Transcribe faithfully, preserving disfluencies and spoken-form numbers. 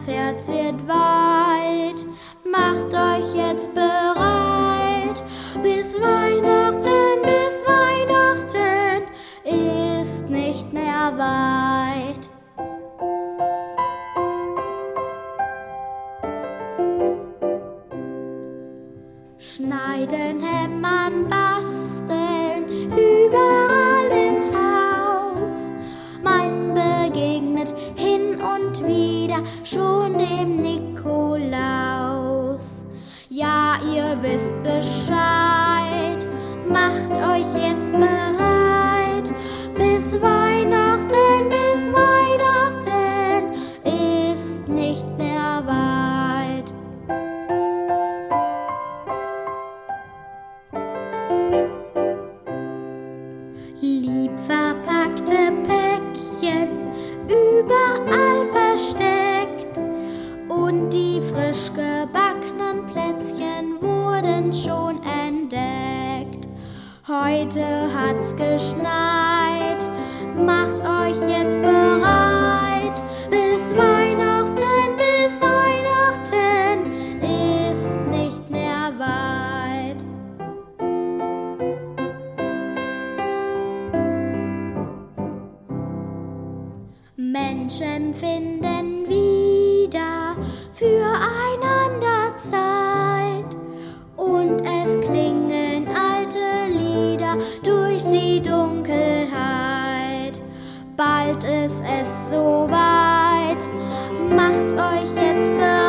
das Herz wird weit. Macht euch jetzt bereit. Bis Weihnachten, bis Weihnachten ist nicht mehr weit. Schneiden, hämmern, basteln, überall im Haus. Man begegnet hin und wieder schon dem Nikolaus. Ja, ihr wisst Bescheid, macht euch jetzt bereit. Bis Weihnachten, bis Weihnachten ist nicht mehr weit. Lieb verpackte Päckchen, überall versteckt, und die frisch gebackenen Plätzchen wurden schon entdeckt. Heute hat's geschneit, macht euch jetzt bereit. Bis Weihnachten, bis Weihnachten ist nicht mehr weit. Menschen finden wieder füreinander Zeit, und es klingeln alte Lieder durch die Dunkelheit. Bald ist es soweit, macht euch jetzt bereit.